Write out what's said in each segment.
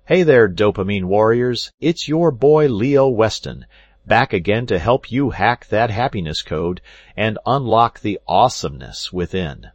Hey there, dopamine warriors. It's your boy Leo Weston, back again to help you hack that happiness code and unlock the awesomeness within.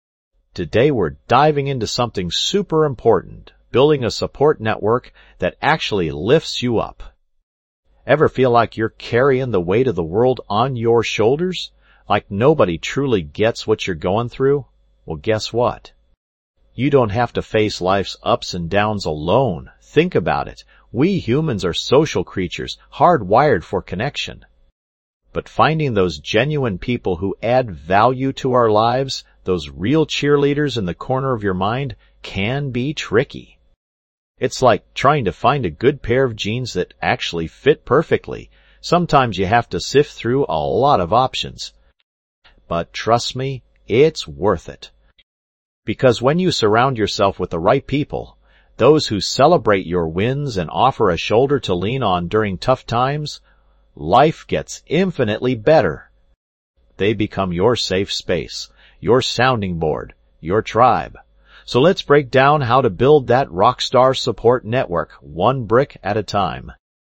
Today we're diving into something super important, building a support network that actually lifts you up. Ever feel like you're carrying the weight of the world on your shoulders? Like nobody truly gets what you're going through? Well, guess what? You don't have to face life's ups and downs alone. Think about it. We humans are social creatures, hardwired for connection. But finding those genuine people who add value to our lives, those real cheerleaders in the corner of your mind, can be tricky. It's like trying to find a good pair of jeans that actually fit perfectly. Sometimes you have to sift through a lot of options. But trust me, it's worth it. Because when you surround yourself with the right people, those who celebrate your wins and offer a shoulder to lean on during tough times, life gets infinitely better. They become your safe space, your sounding board, your tribe. So let's break down how to build that rockstar support network, one brick at a time.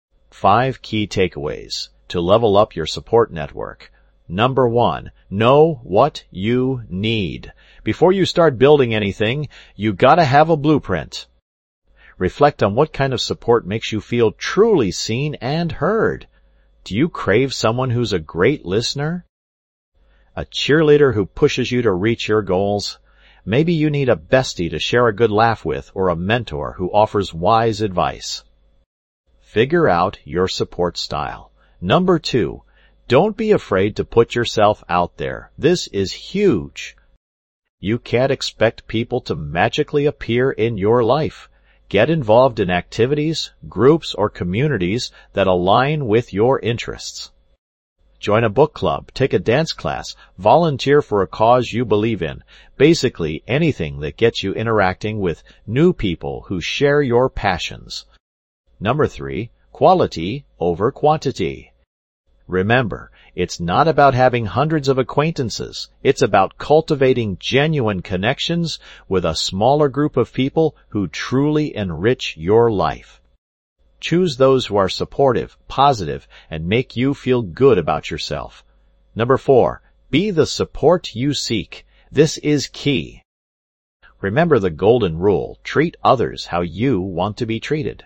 5 key takeaways to level up your support network. Number 1, know what you need. Before you start building anything, you gotta have a blueprint. Reflect on what kind of support makes you feel truly seen and heard. Do you crave someone who's a great listener? A cheerleader who pushes you to reach your goals? Maybe you need a bestie to share a good laugh with, or a mentor who offers wise advice. Figure out your support style. Number 2, don't be afraid to put yourself out there. This is huge. You can't expect people to magically appear in your life. Get involved in activities, groups, or communities that align with your interests. Join a book club, take a dance class, volunteer for a cause you believe in. Basically, anything that gets you interacting with new people who share your passions. Number 3, quality over quantity. Remember, it's not about having hundreds of acquaintances. It's about cultivating genuine connections with a smaller group of people who truly enrich your life. Choose those who are supportive, positive, and make you feel good about yourself. Number 4, be the support you seek. This is key. Remember the golden rule: treat others how you want to be treated.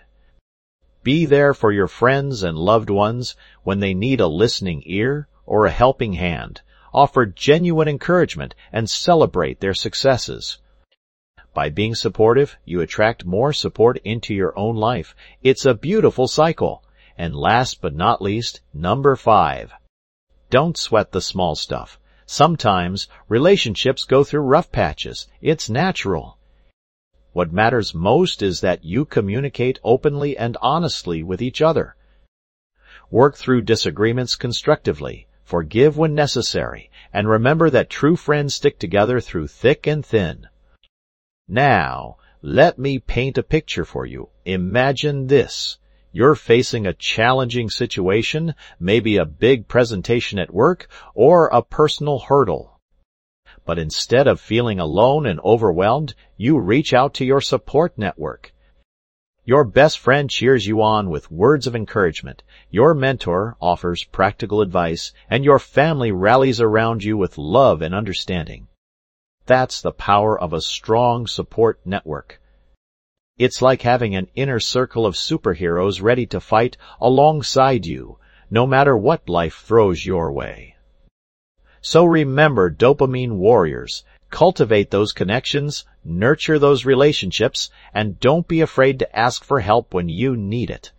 Be there for your friends and loved ones when they need a listening ear or a helping hand. Offer genuine encouragement and celebrate their successes. By being supportive, you attract more support into your own life. It's a beautiful cycle. And last but not least, number 5. Don't sweat the small stuff. Sometimes relationships go through rough patches. It's natural. What matters most is that you communicate openly and honestly with each other. Work through disagreements constructively, forgive when necessary, and remember that true friends stick together through thick and thin. Now, let me paint a picture for you. Imagine this. You're facing a challenging situation, maybe a big presentation at work, or a personal hurdle. But instead of feeling alone and overwhelmed, you reach out to your support network. Your best friend cheers you on with words of encouragement. Your mentor offers practical advice, and your family rallies around you with love and understanding. That's the power of a strong support network. It's like having an inner circle of superheroes ready to fight alongside you, no matter what life throws your way. So remember, dopamine warriors, cultivate those connections, nurture those relationships, and don't be afraid to ask for help when you need it.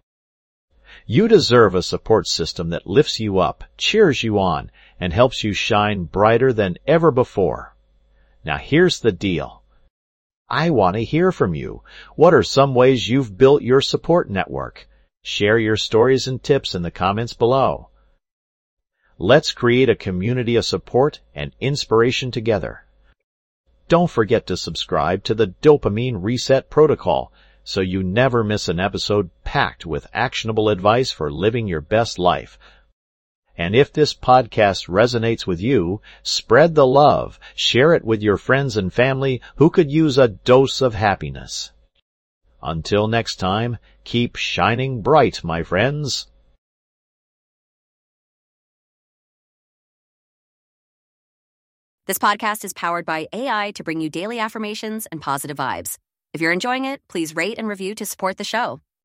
You deserve a support system that lifts you up, cheers you on, and helps you shine brighter than ever before. Now here's the deal. I want to hear from you. What are some ways you've built your support network? Share your stories and tips in the comments below. Let's create a community of support and inspiration together. Don't forget to subscribe to the Dopamine Reset Protocol so you never miss an episode packed with actionable advice for living your best life. And if this podcast resonates with you, spread the love, share it with your friends and family who could use a dose of happiness. Until next time, keep shining bright, my friends. This podcast is powered by AI to bring you daily affirmations and positive vibes. If you're enjoying it, please rate and review to support the show.